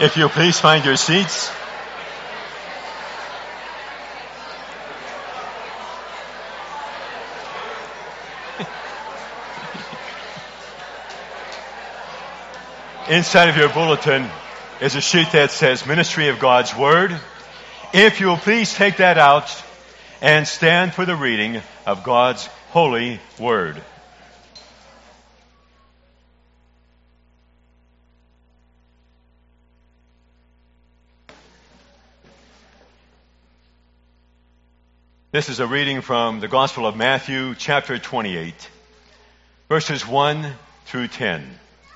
If you please find your seats. Inside of your bulletin is a sheet that says Ministry of God's Word. If you will please take that out and stand for the reading of God's holy Word. This is a reading from the Gospel of Matthew, chapter 28, verses 1 through 10.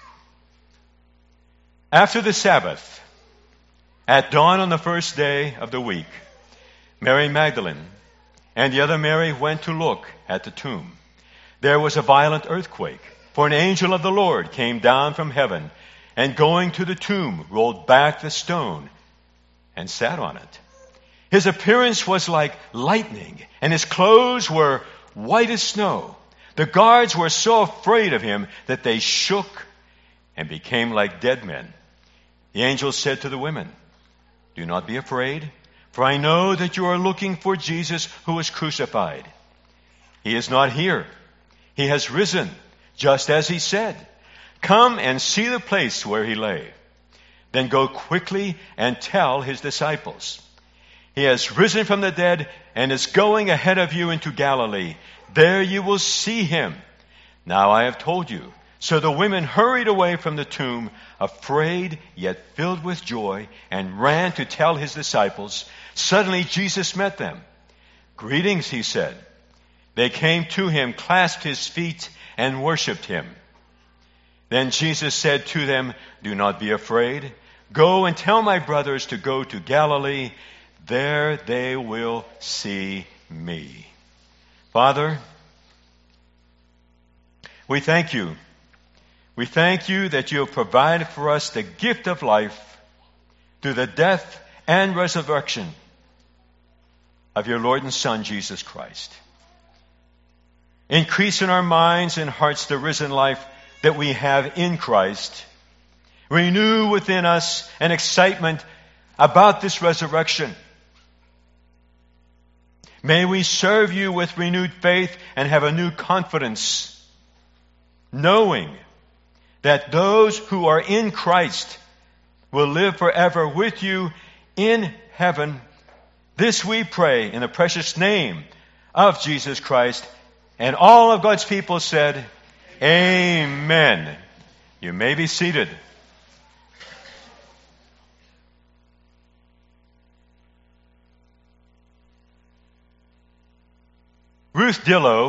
After the Sabbath, at dawn on the first day of the week, Mary Magdalene and the other Mary went to look at the tomb. There was a violent earthquake, for an angel of the Lord came down from heaven, and going to the tomb, rolled back the stone and sat on it. His appearance was like lightning, and his clothes were white as snow. The guards were so afraid of him that they shook and became like dead men. The angel said to the women, "Do not be afraid, for I know that you are looking for Jesus who was crucified. He is not here. He has risen, just as he said. Come and see the place where he lay. Then go quickly and tell his disciples. He has risen from the dead and is going ahead of you into Galilee. There you will see him. Now I have told you." So the women hurried away from the tomb, afraid yet filled with joy, and ran to tell his disciples. Suddenly Jesus met them. "Greetings," he said. They came to him, clasped his feet, and worshipped him. Then Jesus said to them, "Do not be afraid. Go and tell my brothers to go to Galilee. There they will see me." Father, we thank you. We thank you that you have provided for us the gift of life through the death and resurrection of your Lord and Son, Jesus Christ. Increase in our minds and hearts the risen life that we have in Christ. Renew within us an excitement about this resurrection. May we serve you with renewed faith and have a new confidence, knowing that those who are in Christ will live forever with you in heaven. This we pray in the precious name of Jesus Christ. And all of God's people said, Amen. You may be seated. Ruth Dillow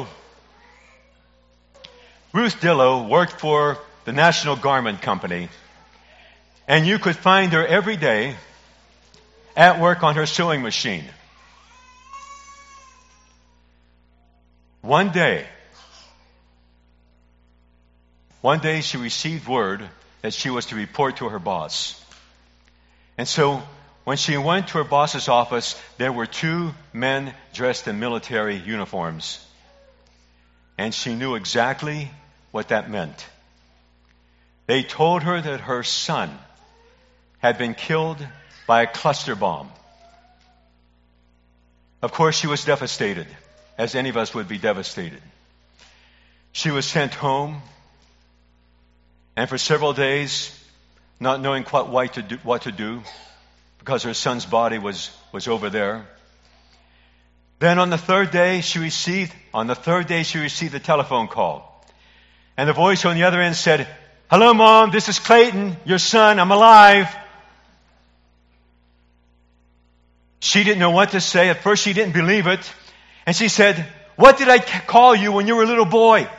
worked for the National Garment Company, and you could find her every day at work on her sewing machine. One day she received word that she was to report to her boss. And so when she went to her boss's office, there were two men dressed in military uniforms. And she knew exactly what that meant. They told her that her son had been killed by a cluster bomb. Of course, she was devastated, as any of us would be devastated. She was sent home, and for several days, not knowing quite what to do, because her son's body was over there. Then on the third day she received a telephone call. And the voice on the other end said, "Hello, Mom, this is Clayton, your son, I'm alive." She didn't know what to say. At first she didn't believe it. And she said, "What did I call you when you were a little boy?"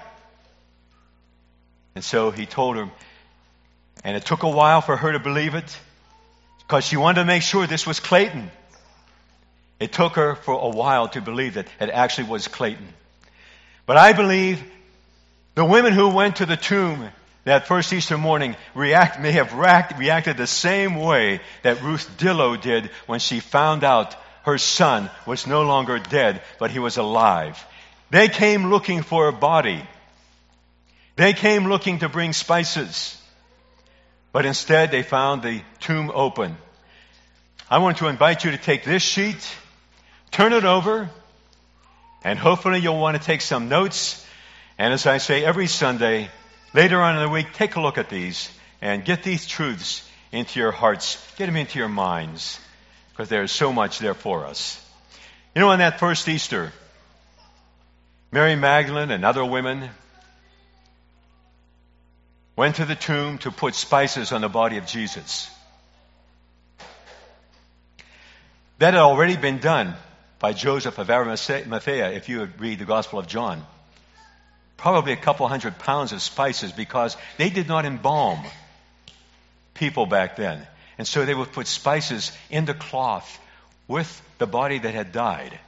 And so he told her, and it took a while for her to believe it, because she wanted to make sure this was Clayton. It took her for a while to believe that it actually was Clayton. But I believe the women who went to the tomb that first Easter morning may have reacted the same way that Ruth Dillow did when she found out her son was no longer dead, but he was alive. They came looking for a body. They came looking to bring spices. But instead, they found the tomb open. I want to invite you to take this sheet, turn it over, and hopefully you'll want to take some notes. And as I say every Sunday, later on in the week, take a look at these and get these truths into your hearts. Get them into your minds, because there is so much there for us. You know, on that first Easter, Mary Magdalene and other women went to the tomb to put spices on the body of Jesus. That had already been done by Joseph of Arimathea, if you would read the Gospel of John. Probably a couple 100 pounds of spices, because they did not embalm people back then. And so they would put spices in the cloth with the body that had died.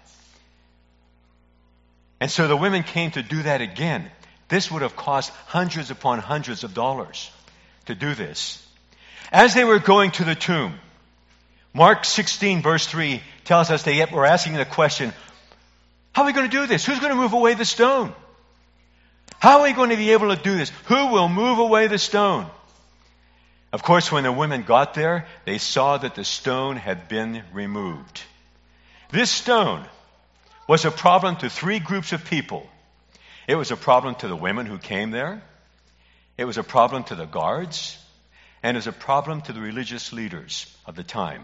And so the women came to do that again. This would have cost hundreds upon hundreds of dollars to do this. As they were going to the tomb, Mark 16 verse 3 tells us they were asking the question, how are we going to do this? Who's going to move away the stone? How are we going to be able to do this? Who will move away the stone? Of course, when the women got there, they saw that the stone had been removed. This stone was a problem to three groups of people. It was a problem to the women who came there. It was a problem to the guards. And it was a problem to the religious leaders of the time.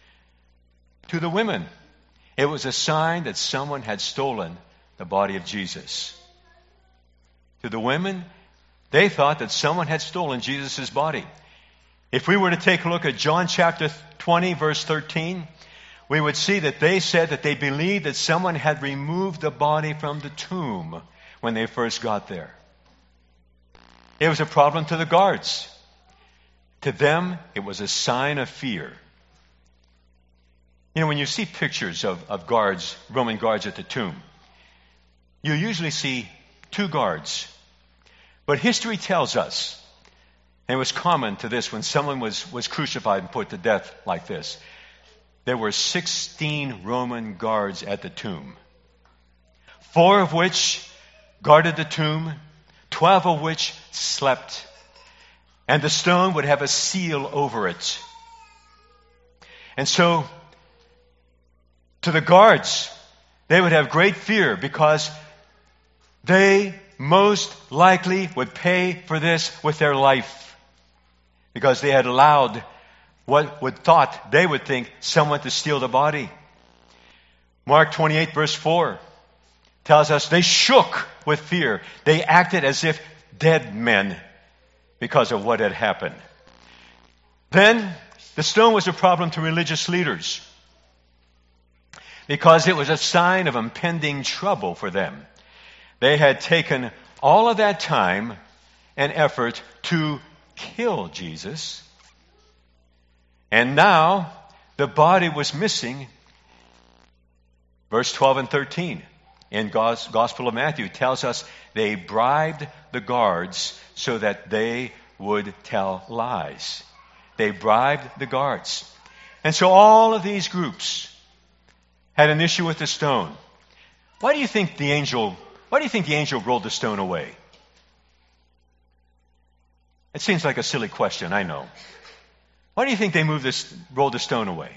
To the women, it was a sign that someone had stolen the body of Jesus. To the women, they thought that someone had stolen Jesus' body. If we were to take a look at John chapter 20, verse 13, we would see that they said that they believed that someone had removed the body from the tomb when they first got there. It was a problem to the guards. To them, it was a sign of fear. You know, when you see pictures of guards, Roman guards at the tomb, you usually see two guards. But history tells us, and it was common to this when someone was crucified and put to death like this, there were 16 Roman guards at the tomb. 4 of which guarded the tomb, 12 of which slept. And the stone would have a seal over it. And so, to the guards, they would have great fear, because they most likely would pay for this with their life, because they had allowed they would think someone to steal the body. Mark 28 verse 4 tells us they shook with fear. They acted as if dead men because of what had happened. Then the stone was a problem to religious leaders, because it was a sign of impending trouble for them. They had taken all of that time and effort to kill Jesus, and now the body was missing. Verse 12 and 13 in God's Gospel of Matthew tells us they bribed the guards so that they would tell lies. They bribed the guards. And so all of these groups had an issue with the stone. Why do you think the angel rolled the stone away? It seems like a silly question, I know. Why do you think they rolled the stone away?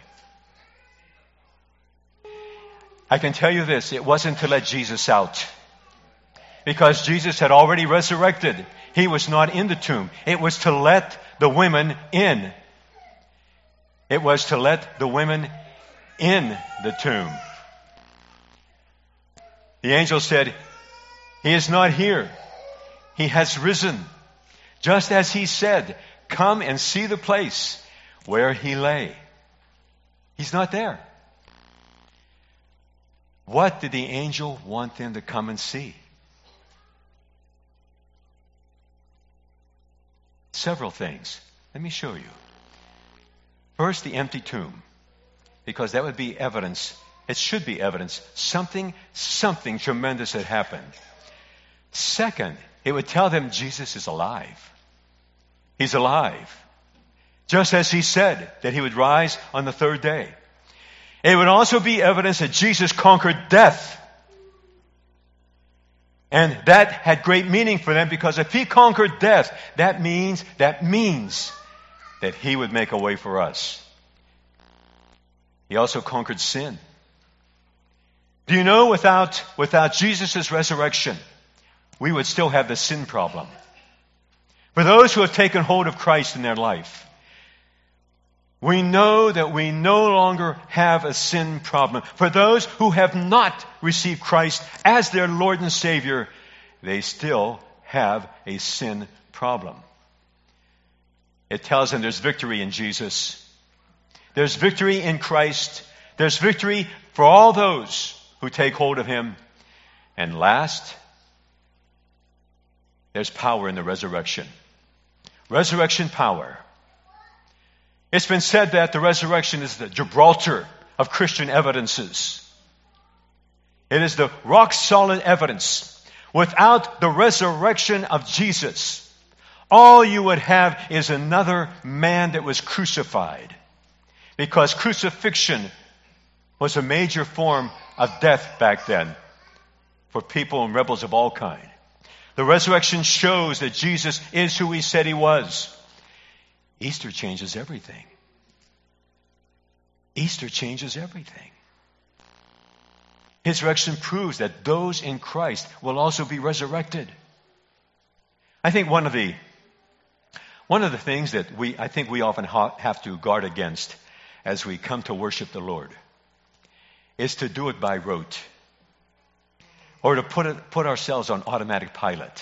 I can tell you this, it wasn't to let Jesus out. Because Jesus had already resurrected. He was not in the tomb. It was to let the women in. It was to let the women in the tomb. The angel said, "He is not here. He has risen. Just as he said, come and see the place where he lay." He's not there. What did the angel want them to come and see? Several things. Let me show you. First, the empty tomb, because that would be evidence. It should be evidence. Something tremendous had happened. Second, it would tell them Jesus is alive. He's alive. Just as he said that he would rise on the third day. It would also be evidence that Jesus conquered death. And that had great meaning for them, because if he conquered death, that means that he would make a way for us. He also conquered sin. Do you know without Jesus' resurrection, we would still have the sin problem? For those who have taken hold of Christ in their life, we know that we no longer have a sin problem. For those who have not received Christ as their Lord and Savior, they still have a sin problem. It tells them there's victory in Jesus. There's victory in Christ. There's victory for all those who take hold of Him. And last, there's power in the resurrection. Resurrection power. It's been said that the resurrection is the Gibraltar of Christian evidences. It is the rock-solid evidence. Without the resurrection of Jesus, all you would have is another man that was crucified. Because crucifixion was a major form of death back then for people and rebels of all kinds. The resurrection shows that Jesus is who He said He was. Easter changes everything. Easter changes everything. His resurrection proves that those in Christ will also be resurrected. I think one of the things that we often have to guard against as we come to worship the Lord is to do it by rote, or to put ourselves on automatic pilot.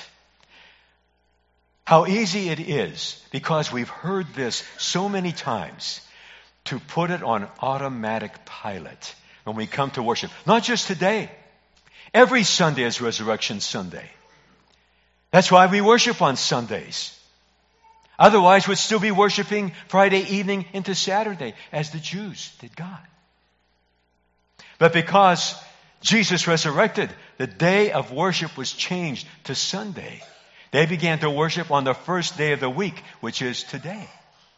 How easy it is, because we've heard this so many times, to put it on automatic pilot when we come to worship. Not just today. Every Sunday is Resurrection Sunday. That's why we worship on Sundays. Otherwise, we'd still be worshiping Friday evening into Saturday, as the Jews did God. But because Jesus resurrected, the day of worship was changed to Sunday. They began to worship on the first day of the week, which is today.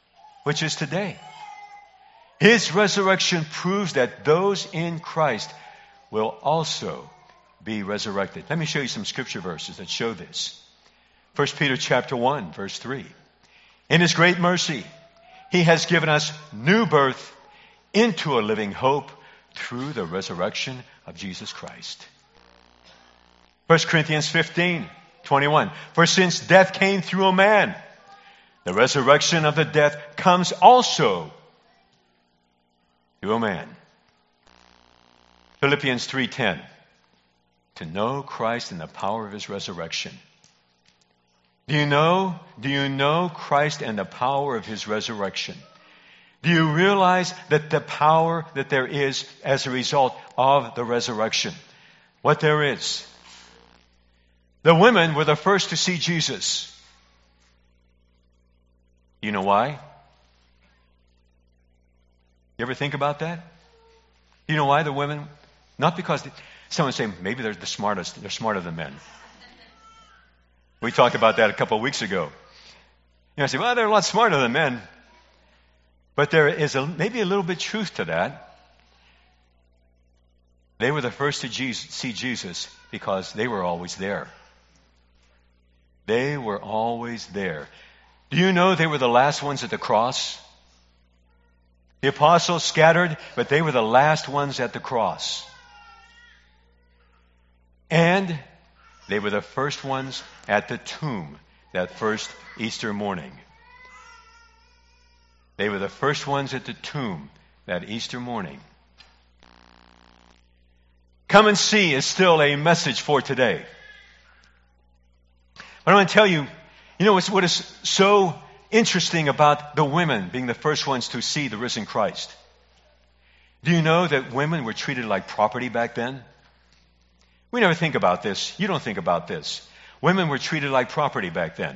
His resurrection proves that those in Christ will also be resurrected. Let me show you some scripture verses that show this. 1 Peter chapter 1, verse 3. In His great mercy, He has given us new birth into a living hope through the resurrection of Jesus Christ. 1 Corinthians 15, 21. For since death came through a man, the resurrection of the death comes also through a man. Philippians 3:10. To know Christ and the power of His resurrection. Do you know Christ and the power of His resurrection? Do you realize that the power that there is as a result of the resurrection? What there is. The women were the first to see Jesus. You know why? You ever think about that? You know why the women? Not because someone say maybe they're the smartest. They're smarter than men. We talked about that a couple of weeks ago. I say, well, they're a lot smarter than men. But there is maybe a little bit truth to that. They were the first to see Jesus because they were always there. They were always there. Do you know they were the last ones at the cross? The apostles scattered, but they were the last ones at the cross. And they were the first ones at the tomb that first Easter morning. They were the first ones at the tomb that Easter morning. Come and see is still a message for today. But I want to tell you, what is so interesting about the women being the first ones to see the risen Christ? Do you know that women were treated like property back then? We never think about this. You don't think about this. Women were treated like property back then.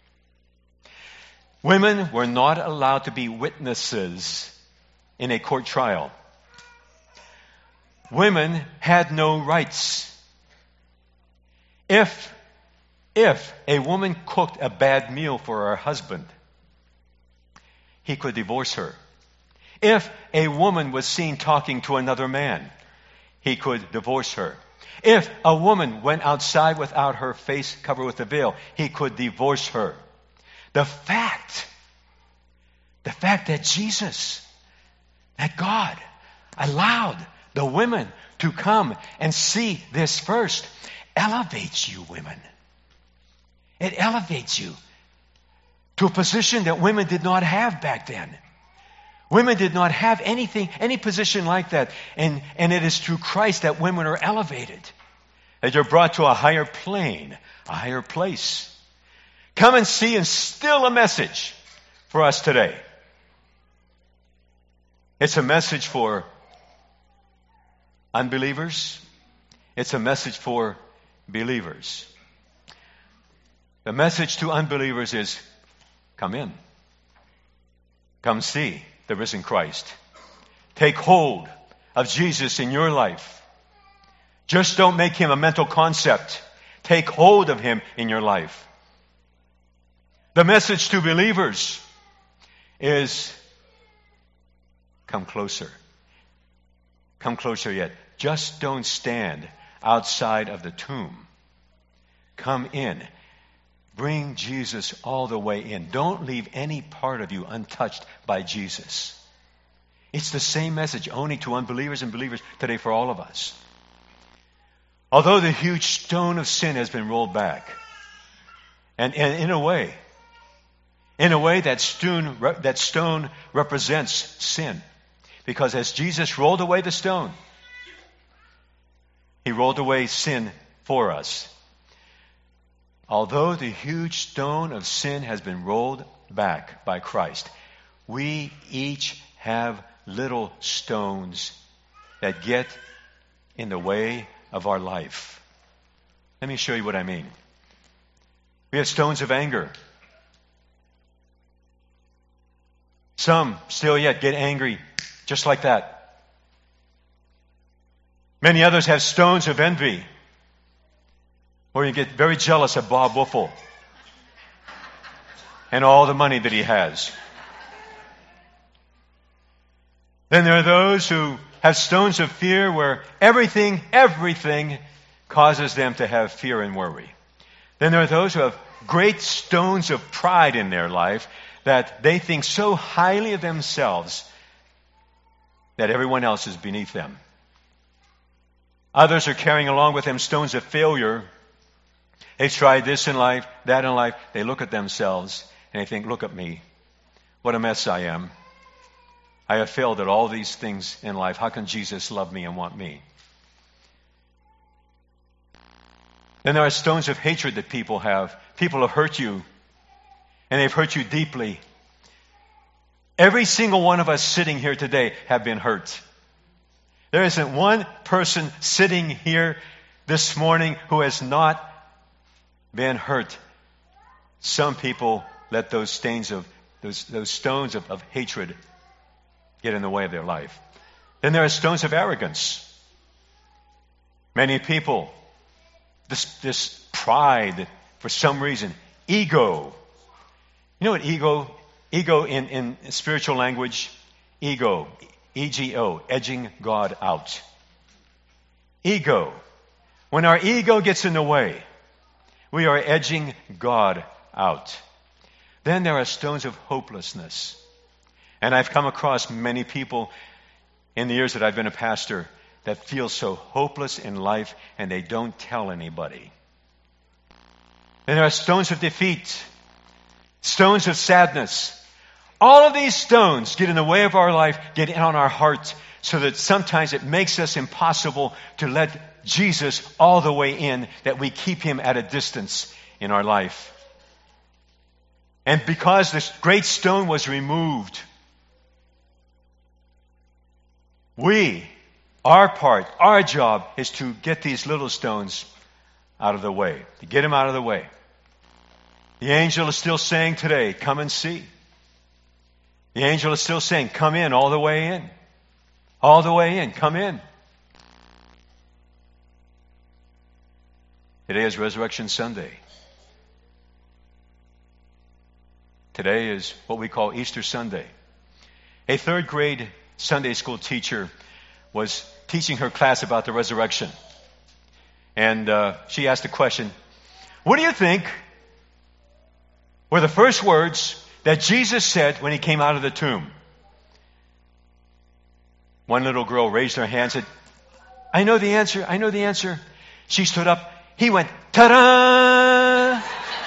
Women were not allowed to be witnesses in a court trial. Women had no rights. If a woman cooked a bad meal for her husband, he could divorce her. If a woman was seen talking to another man, he could divorce her. If a woman went outside without her face covered with a veil, he could divorce her. The fact fact that Jesus, that God, allowed the women to come and see this first elevates you, women. It elevates you to a position that women did not have back then. Women did not have anything, any position like that. And it is through Christ that women are elevated. That you're brought to a higher plane, a higher place. Come and see, and still a message for us today. It's a message for unbelievers. It's a message for believers. The message to unbelievers is, come in. Come see the risen Christ. Take hold of Jesus in your life. Just don't make him a mental concept. Take hold of him in your life. The message to believers is, come closer. Come closer yet. Just don't stand outside of the tomb. Come in. Bring Jesus all the way in. Don't leave any part of you untouched by Jesus. It's the same message only to unbelievers and believers today for all of us. Although the huge stone of sin has been rolled back, and in a way that stone represents sin. Because as Jesus rolled away the stone, he rolled away sin for us. Although the huge stone of sin has been rolled back by Christ, we each have little stones that get in the way of our life. Let me show you what I mean. We have stones of anger. Some still yet get angry just like that. Many others have stones of envy, where you get very jealous of Bob Woelfel and all the money that he has. Then there are those who have stones of fear, where everything causes them to have fear and worry. Then there are those who have great stones of pride in their life, that they think so highly of themselves that everyone else is beneath them. Others are carrying along with them stones of failure. They've tried this in life, that in life. They look at themselves and they think, look at me. What a mess I am. I have failed at all these things in life. How can Jesus love me and want me? Then there are stones of hatred that people have. People have hurt you, and they've hurt you deeply. Every single one of us sitting here today have been hurt. There isn't one person sitting here this morning who has not been hurt. Some people let those stones of hatred get in the way of their life. Then there are stones of arrogance. Many people, this pride, for some reason, ego. You know what ego in spiritual language? Ego, E-G-O, edging God out. Ego. When our ego gets in the way, we are edging God out. Then there are stones of hopelessness. And I've come across many people in the years that I've been a pastor that feel so hopeless in life, and they don't tell anybody. Then there are stones of defeat, stones of sadness. All of these stones get in the way of our life, get in on our heart, so that sometimes it makes us impossible to let Jesus all the way in, that we keep him at a distance in our life. And because this great stone was removed, our job is to get these little stones out of the way, to get them out of the way. The angel is still saying today, come and see. The angel is still saying, come in, all the way in. All the way in, come in. Today is Resurrection Sunday. Today is what we call Easter Sunday. A third grade Sunday school teacher was teaching her class about the resurrection. And she asked the question, what do you think were the first words that Jesus said when he came out of the tomb? One little girl raised her hand and said, I know the answer, I know the answer. She stood up. He went, ta-da!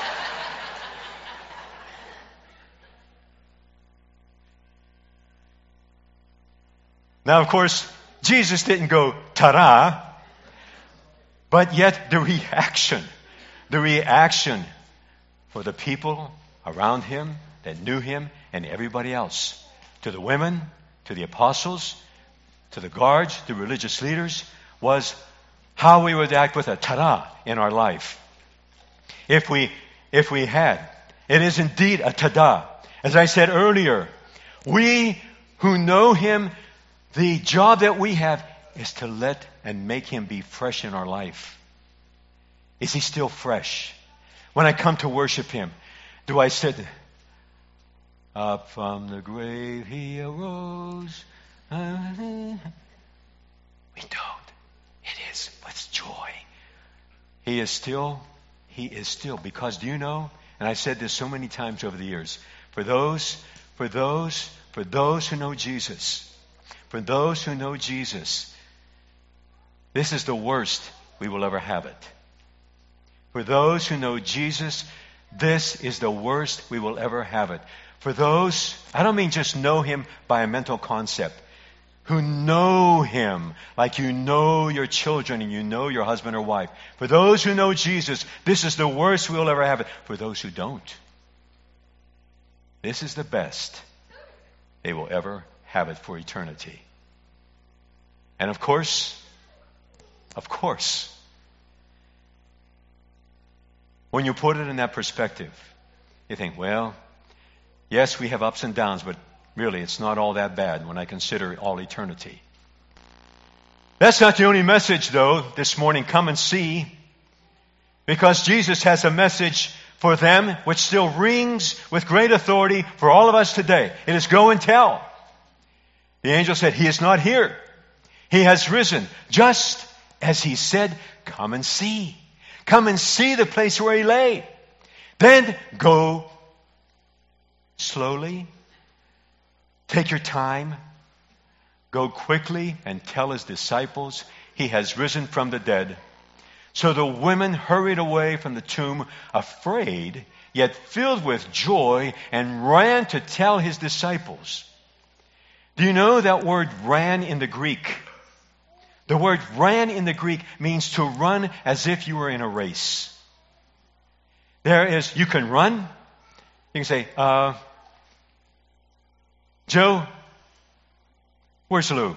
Now, of course, Jesus didn't go, ta-da! But yet the reaction for the people around him that knew him and everybody else, to the women, to the apostles, to the guards, the religious leaders, was how we would act with a ta-da in our life. If we had, it is indeed a ta-da. As I said earlier, we who know him, the job that we have is to let and make him be fresh in our life. Is he still fresh? When I come to worship him, do I sit, up from the grave he arose? We don't. It is with joy. He is still, because do you know, and I've said this so many times over the years, for those who know Jesus, this is the worst we will ever have it. For those who know Jesus, this is the worst we will ever have it. For those, I don't mean just know him by a mental concept, who know him like you know your children and you know your husband or wife. For those who know Jesus, this is the worst we will ever have it. For those who don't, this is the best they will ever have it for eternity. And of course, when you put it in that perspective, you think, well, yes, we have ups and downs, but really it's not all that bad when I consider all eternity. That's not the only message, though, this morning. Come and see. Because Jesus has a message for them which still rings with great authority for all of us today. It is go and tell. The angel said, he is not here. He has risen. Just as he said, come and see. Come and see the place where he lay. Then go slowly. Take your time. Go quickly and tell his disciples he has risen from the dead. So the women hurried away from the tomb, afraid, yet filled with joy, and ran to tell his disciples. Do you know that word ran in the Greek? The word ran in the Greek means to run as if you were in a race. You can run. You can say, Joe, where's Lou?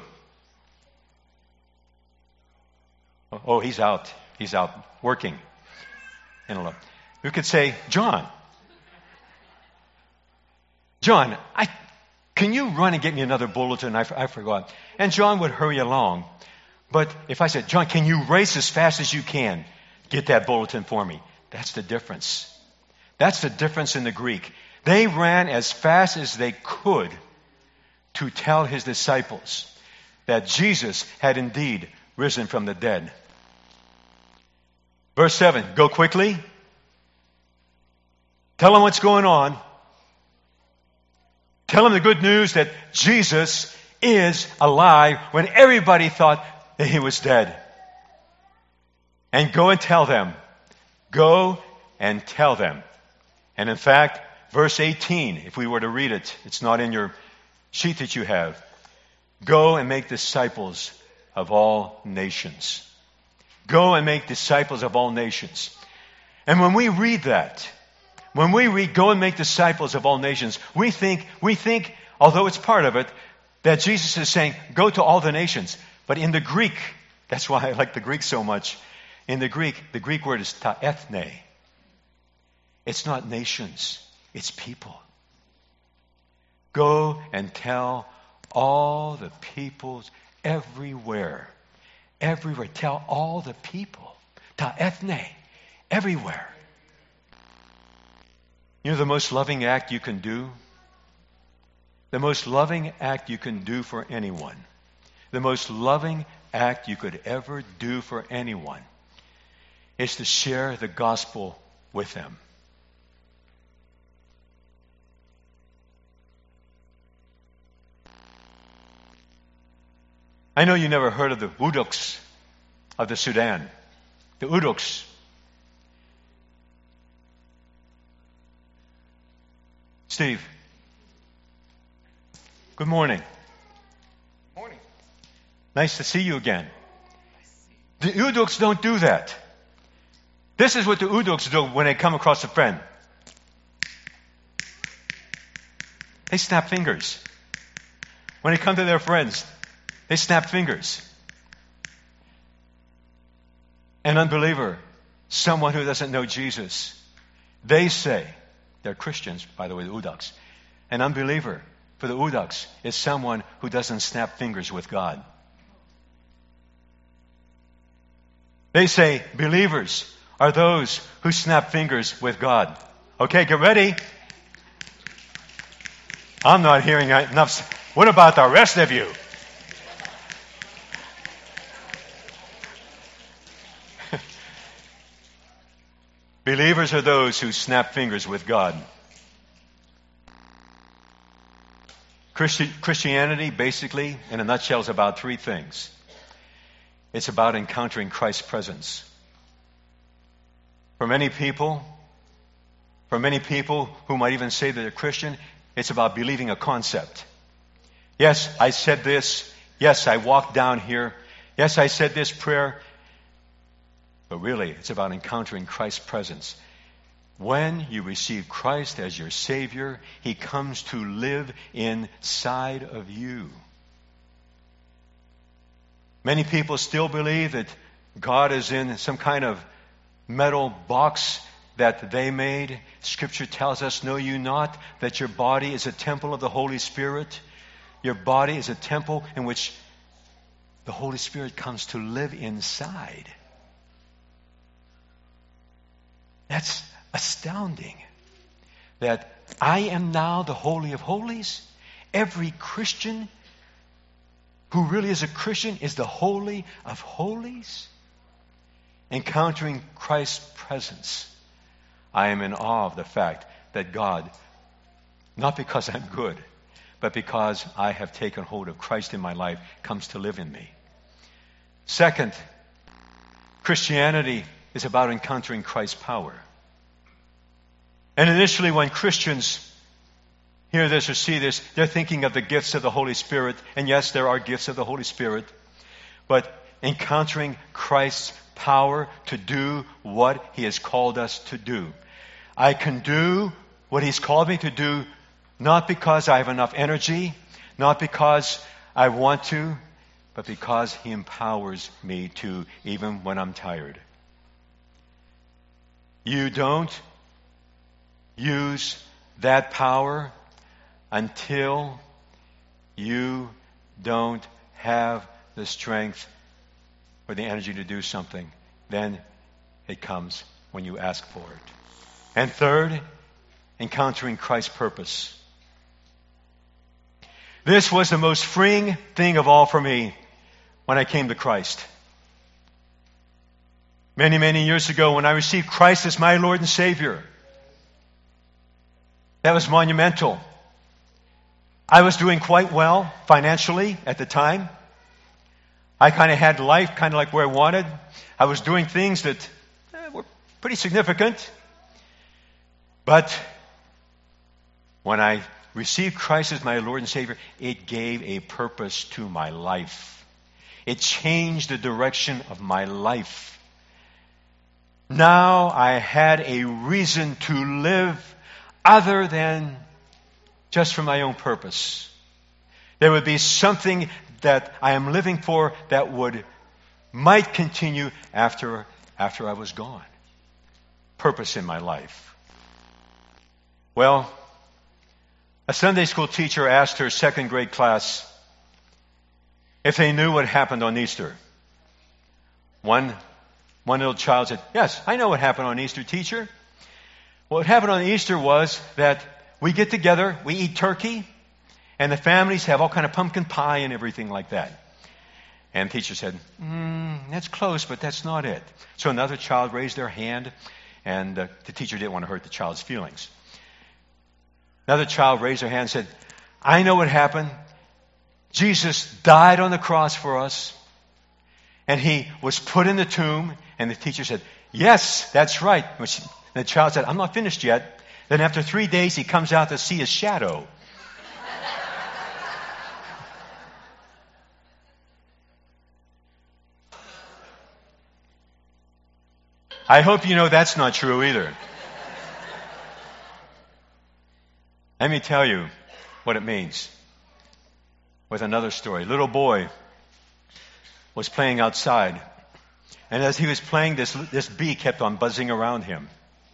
Oh, he's out. He's out working. You could say, John, can you run and get me another bulletin? I forgot. And John would hurry along. But if I said, John, can you race as fast as you can? Get that bulletin for me. That's the difference. That's the difference in the Greek. They ran as fast as they could to tell his disciples that Jesus had indeed risen from the dead. Verse 7, go quickly. Tell them what's going on. Tell them the good news that Jesus is alive when everybody thought that he was dead. And go and tell them. Go and tell them. And in fact, verse 18, if we were to read it, it's not in your sheet that you have. Go and make disciples of all nations. Go and make disciples of all nations. And when we read that, go and make disciples of all nations, we think, although it's part of it, that Jesus is saying, go to all the nations. But in the Greek, that's why I like the Greek so much. In the Greek word is ta ethne. It's not nations, it's people. Go and tell all the peoples everywhere. Everywhere. Tell all the people. Ta ethne. Everywhere. You know the most loving act you can do? The most loving act you can do for anyone. The most loving act you could ever do for anyone is to share the gospel with them. I know you never heard of the Uduks of the Sudan. The Uduks. Steve. Good morning. Morning. Nice to see you again. The Uduks don't do that. This is what the Uduks do when they come across a friend. They snap fingers. When they come to their friends, they snap fingers. An unbeliever, someone who doesn't know Jesus, they say, they're Christians, by the way, the Uduks. An unbeliever, for the Uduks, is someone who doesn't snap fingers with God. They say believers are those who snap fingers with God. Okay, get ready. I'm not hearing enough. What about the rest of you? Believers are those who snap fingers with God. Christianity, basically, in a nutshell, is about three things. It's about encountering Christ's presence. For many people who might even say that they're Christian, it's about believing a concept. Yes, I said this. Yes, I walked down here. Yes, I said this prayer. But really, it's about encountering Christ's presence. When you receive Christ as your Savior, He comes to live inside of you. Many people still believe that God is in some kind of metal box that they made. Scripture tells us, know you not that your body is a temple of the Holy Spirit? Your body is a temple in which the Holy Spirit comes to live inside. That's astounding. That I am now the Holy of Holies. Every Christian who really is a Christian is the Holy of Holies. Encountering Christ's presence. I am in awe of the fact that God, not because I'm good, but because I have taken hold of Christ in my life, comes to live in me. Second, Christianity is about encountering Christ's power. And initially when Christians hear this or see this, they're thinking of the gifts of the Holy Spirit. And yes, there are gifts of the Holy Spirit. But encountering Christ's power to do what He has called us to do. I can do what He's called me to do, not because I have enough energy, not because I want to, but because He empowers me to, even when I'm tired. You don't use that power until you don't have the strength or the energy to do something. Then it comes when you ask for it. And third, encountering Christ's purpose. This was the most freeing thing of all for me when I came to Christ. Many, many years ago when I received Christ as my Lord and Savior, that was monumental. I was doing quite well financially at the time. I kind of had life kind of like where I wanted. I was doing things that were pretty significant. But when I received Christ as my Lord and Savior, it gave a purpose to my life. It changed the direction of my life. Now I had a reason to live other than just for my own purpose. There would be something that I am living for that might continue after I was gone. Purpose in my life. Well, a Sunday school teacher asked her second grade class if they knew what happened on Easter. One little child said, "Yes, I know what happened on Easter, teacher." What happened on Easter was that we get together, we eat turkey, and the families have all kind of pumpkin pie and everything like that. And the teacher said, that's close, but that's not it. So another child raised their hand, and the teacher didn't want to hurt the child's feelings. Another child raised their hand and said, "I know what happened. Jesus died on the cross for us, and he was put in the tomb, and the teacher said, yes, that's right. The child said, I'm not finished yet. Then after 3 days, he comes out to see his shadow. I hope you know that's not true either. Let me tell you what it means with another story. Little boy was playing outside, and as he was playing, this bee kept on buzzing around him.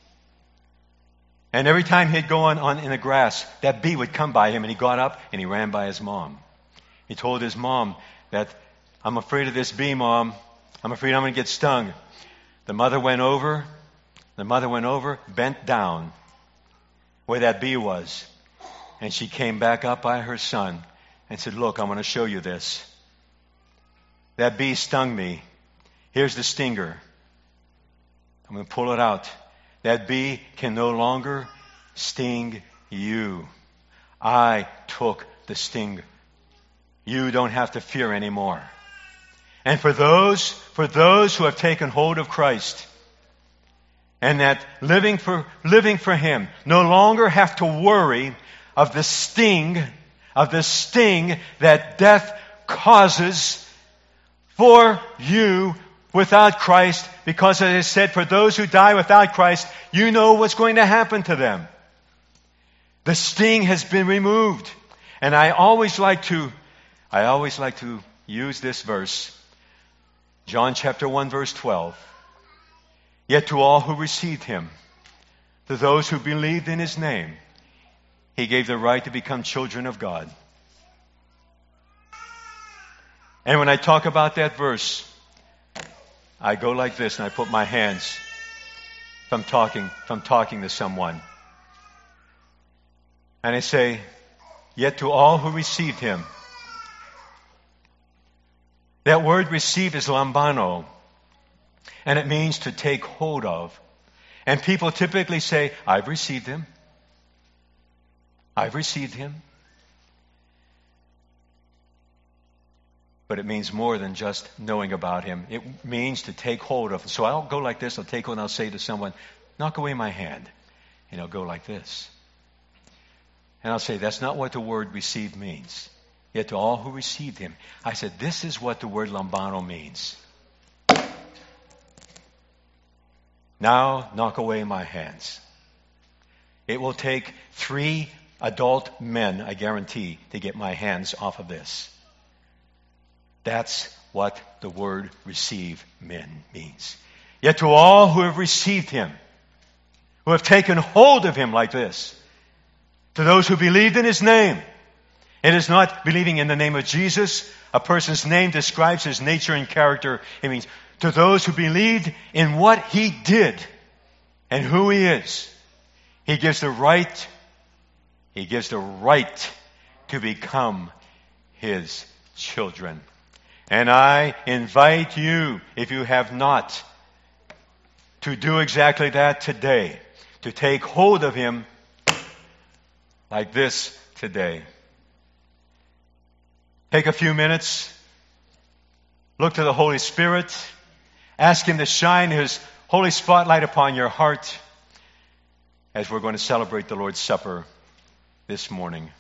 And every time he'd go on in the grass, that bee would come by him, and he got up and he ran by his mom. He told his mom that, I'm afraid of this bee, Mom. I'm afraid I'm going to get stung. The mother went over, bent down where that bee was. And she came back up by her son and said, look, I'm going to show you this. That bee stung me. Here's the stinger. I'm going to pull it out. That bee can no longer sting you. I took the sting. You don't have to fear anymore. And for those who have taken hold of Christ and that living for Him no longer have to worry of the sting that death causes for you without Christ, because as I said, for those who die without Christ, you know what's going to happen to them. The sting has been removed. And I always like to use this verse. John chapter 1 verse 12. Yet to all who received Him, to those who believed in His name, He gave the right to become children of God. And when I talk about that verse, I go like this and I put my hands if I'm talking to someone. And I say, yet to all who received Him. That word receive is lambano, and it means to take hold of. And people typically say, I've received Him. I've received Him. But it means more than just knowing about Him. It means to take hold of. So I'll go like this, I'll take hold and I'll say to someone, knock away my hand. And I'll go like this. And I'll say, that's not what the word receive means. Yet to all who received Him. I said, this is what the word lambano means. Now knock away my hands. It will take 3 adult men, I guarantee, to get my hands off of this. That's what the word receive means. Yet to all who have received Him, who have taken hold of Him like this, to those who believed in His name. It is not believing in the name of Jesus. A person's name describes his nature and character. It means to those who believed in what He did and who He is. He gives the right to become His children. And I invite you, if you have not, to do exactly that today. To take hold of Him like this today. Take a few minutes. Look to the Holy Spirit. Ask Him to shine His holy spotlight upon your heart as we're going to celebrate the Lord's Supper this morning.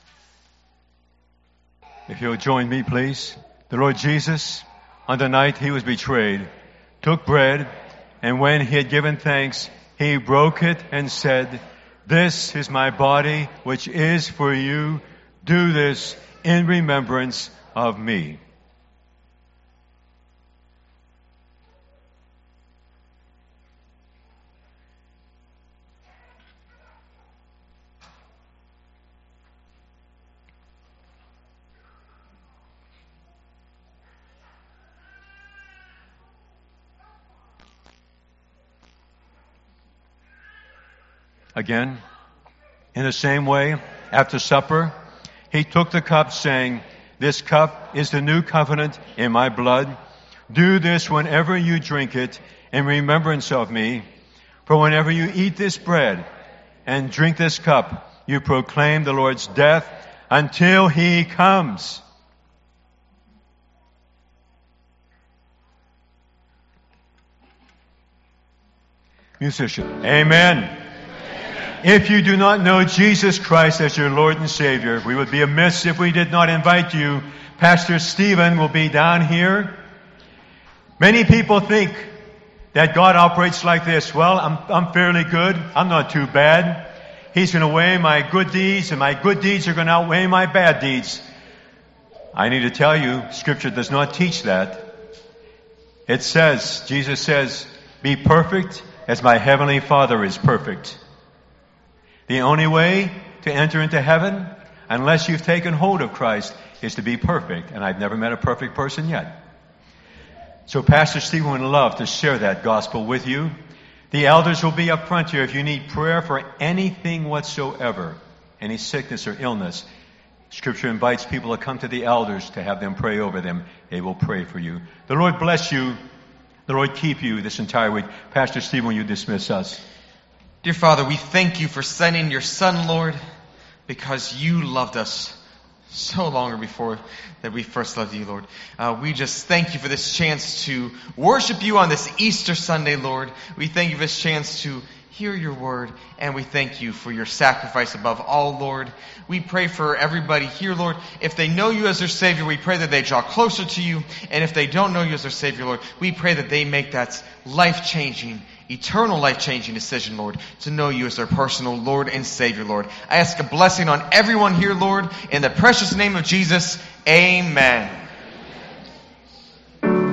If you'll join me, please. The Lord Jesus, on the night He was betrayed, took bread, and when He had given thanks, He broke it and said, this is my body, which is for you. Do this in remembrance of me. Again, in the same way, after supper, He took the cup, saying, this cup is the new covenant in my blood. Do this whenever you drink it in remembrance of me. For whenever you eat this bread and drink this cup, you proclaim the Lord's death until He comes. Musician. Amen. If you do not know Jesus Christ as your Lord and Savior, we would be amiss if we did not invite you. Pastor Stephen will be down here. Many people think that God operates like this. Well, I'm fairly good. I'm not too bad. He's going to weigh my good deeds, and my good deeds are going to outweigh my bad deeds. I need to tell you, Scripture does not teach that. It says, Jesus says, be perfect as my heavenly Father is perfect. The only way to enter into heaven, unless you've taken hold of Christ, is to be perfect. And I've never met a perfect person yet. So Pastor Stephen would love to share that gospel with you. The elders will be up front here if you need prayer for anything whatsoever, any sickness or illness. Scripture invites people to come to the elders to have them pray over them. They will pray for you. The Lord bless you. The Lord keep you this entire week. Pastor Stephen, will you dismiss us? Dear Father, we thank you for sending your Son, Lord, because you loved us so long before that we first loved you, Lord. We just thank you for this chance to worship you on this Easter Sunday, Lord. We thank you for this chance to hear your word, and we thank you for your sacrifice above all, Lord. We pray for everybody here, Lord. If they know you as their Savior, we pray that they draw closer to you. And if they don't know you as their Savior, Lord, we pray that they make that life-changing, eternal life-changing decision, Lord, to know you as their personal Lord and Savior, Lord. I ask a blessing on everyone here, Lord, in the precious name of Jesus. Amen.